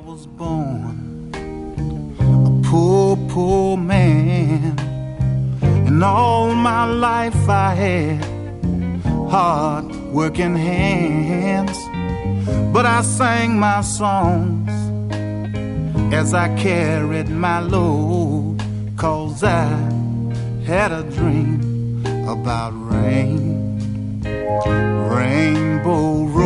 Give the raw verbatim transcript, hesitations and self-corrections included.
was born a poor, poor man, and all my life I had hard working hands. But I sang my songs as I carried my load, 'cause I had a dream about rain. Rainbow Road,